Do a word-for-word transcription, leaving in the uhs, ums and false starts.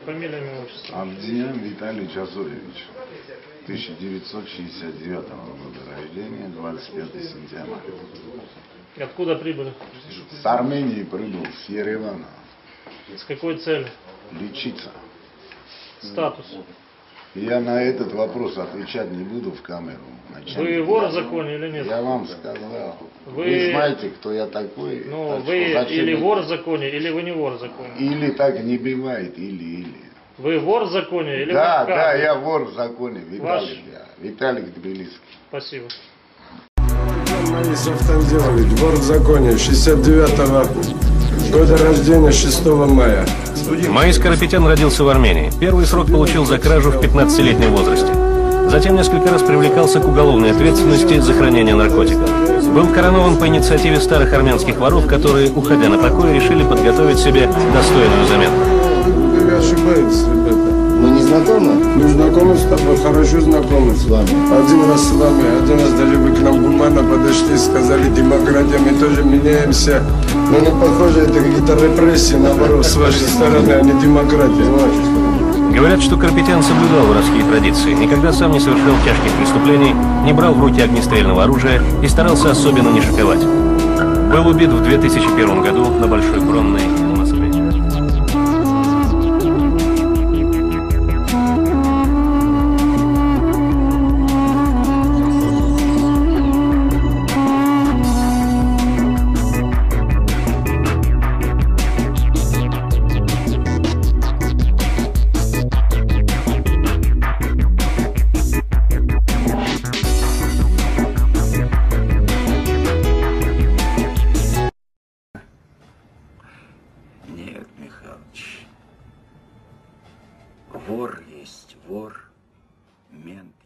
Фамилия, имя, отчество. Авдеян Виталий Часович. тысяча девятьсот шестьдесят девятого года рождения, двадцать пятого сентября. Откуда прибыли? С Армении прибыл, с Еревана. С какой целью? Лечиться. Статус. Я на этот вопрос отвечать не буду в камеру. Начальник. Вы вор в законе или нет? Я вам сказал. Вы, вы знаете, кто я такой. Ну, так вы или это... вор в законе, или вы не вор в законе. Или так не бывает, или, или. Вы вор в законе, или Да, вы да, я вор в законе. Виталик, Ваш... я. Виталик Тбилисский. Спасибо. Марис Автандилович, вор в законе, шестьдесят девятого года рождения, шестого мая. Маис Карапетян родился в Армении. Первый срок получил за кражу в пятнадцатилетнем возрасте. Затем несколько раз привлекался к уголовной ответственности за хранение наркотиков. Был коронован по инициативе старых армянских воров, которые, уходя на покой, решили подготовить себе достойную замену. Вы ошибаетесь, ребята. Мы не знакомы? Мы знакомы с тобой, хорошо знакомы с вами. Один раз с вами, один раз даже вы к нам гуманно подошли, сказали, демократия, мы тоже меняемся. Но не похоже, это какие-то репрессии, наоборот, с вашей стороны, а не демократия. Говорят, что Карапетян соблюдал воровские традиции, никогда сам не совершал тяжких преступлений, не брал в руки огнестрельного оружия и старался особенно не шиковать. Был убит в две тысячи первом году на Большой Бронной в Москве. Нет, Михалыч, вор есть вор, мент